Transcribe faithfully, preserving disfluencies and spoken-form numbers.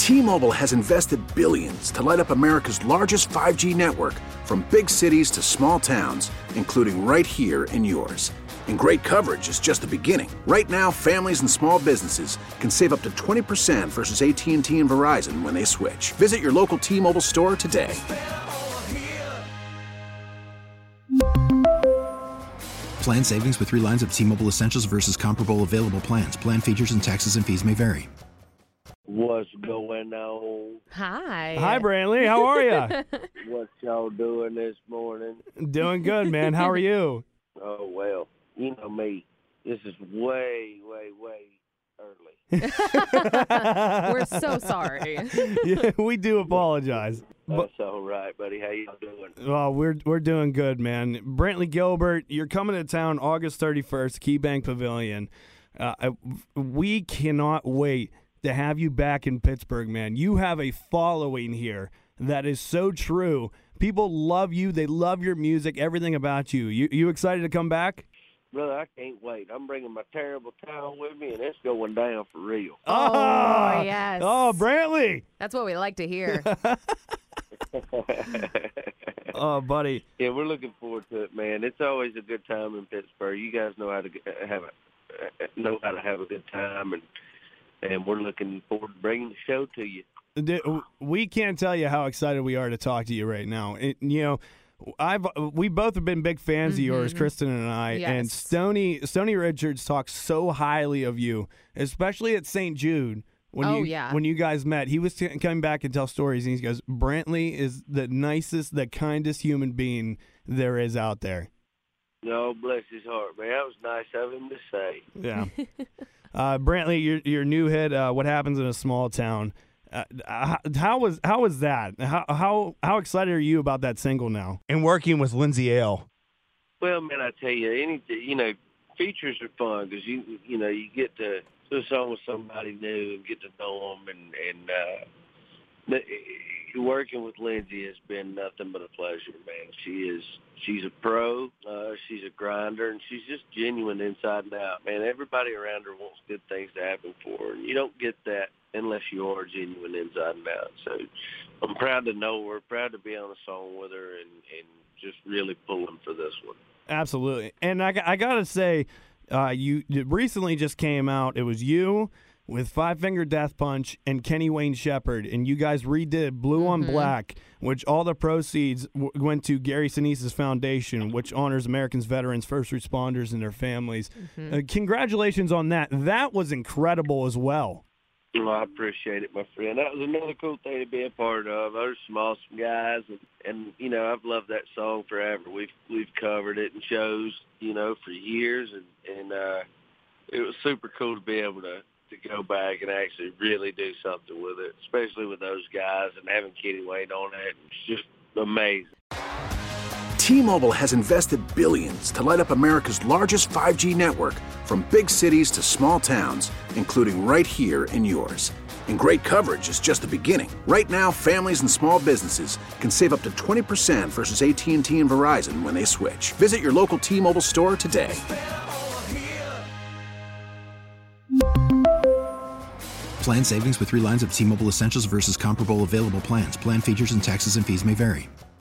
T-Mobile has invested billions to light up America's largest five G network, from big cities to small towns, including right here in yours. And great coverage is just the beginning. Right now, families and small businesses can save up to twenty percent versus A T and T and Verizon when they switch. Visit your local T-Mobile store today. Plan savings with three lines of T-Mobile Essentials versus comparable available plans. Plan features and taxes and fees may vary. What's going on? Hi. Hi, Brantley. How are you? What y'all doing this morning? Doing good, man. How are you? Oh, well, you know me. This is way, way, way early. We're so sorry. Yeah, we do apologize. That's all right, buddy. How y'all doing? Oh, we're we're doing good, man. Brantley Gilbert, you're coming to town August thirty-first, KeyBank Pavilion. Uh, we cannot wait to have you back in Pittsburgh, man. You have a following here that is so true. People love you. They love your music, everything about you. You you excited to come back? Brother, I can't wait. I'm bringing my terrible towel with me, and it's going down for real. Oh, yes. Oh, Brantley. That's what we like to hear. Oh, buddy. Yeah, we're looking forward to it, man. It's always a good time in Pittsburgh. You guys know how to have a know how to have a good time, and and we're looking forward to bringing the show to you. We can't tell you how excited we are to talk to you right now. It, you know, I've we both have been big fans mm-hmm. of yours, Kristen and I, yes. and Stoney Stoney Richards talks so highly of you, especially at Saint Jude. When oh, you yeah. when you guys met, he was t- coming back and tell stories, and he goes, "Brantley is the nicest, the kindest human being there is out there." No, bless his heart, man. That was nice of him to say. Yeah, uh, Brantley, your your new hit, uh, "What Happens in a Small Town." Uh, how was how was that? How how how excited are you about that single now? And working with Lindsay Ale. Well, man, I tell you, any you know, features are fun because you you know you get to do a song with somebody new and get to know them, and and uh, working with Lindsay has been nothing but a pleasure, man. She is she's a pro, uh, she's a grinder, and she's just genuine inside and out, man. Everybody around her wants good things to happen for her, and you don't get that unless you are genuine inside and out. So I'm proud to know her, proud to be on a song with her, and, and just really pulling for this one. Absolutely. And I, I got to say, uh, you recently just came out. It was you with Five Finger Death Punch and Kenny Wayne Shepherd, and you guys redid Blue mm-hmm. on Black, which all the proceeds w- went to Gary Sinise's foundation, which honors Americans, veterans, first responders, and their families. Mm-hmm. Uh, congratulations on that. That was incredible as well. Well, I appreciate it, my friend. That was another cool thing to be a part of. Those some awesome guys, and, and you know, I've loved that song forever. We've we've covered it in shows, you know, for years, and and uh, it was super cool to be able to, to go back and actually really do something with it, especially with those guys and having Kenny Wayne on it. It's just amazing. T-Mobile has invested billions to light up America's largest five G network, from big cities to small towns, including right here in yours. And great coverage is just the beginning. Right now, families and small businesses can save up to twenty percent versus A T and T and Verizon when they switch. Visit your local T-Mobile store today. Plan savings with three lines of T-Mobile Essentials versus comparable available plans. Plan features and taxes and fees may vary.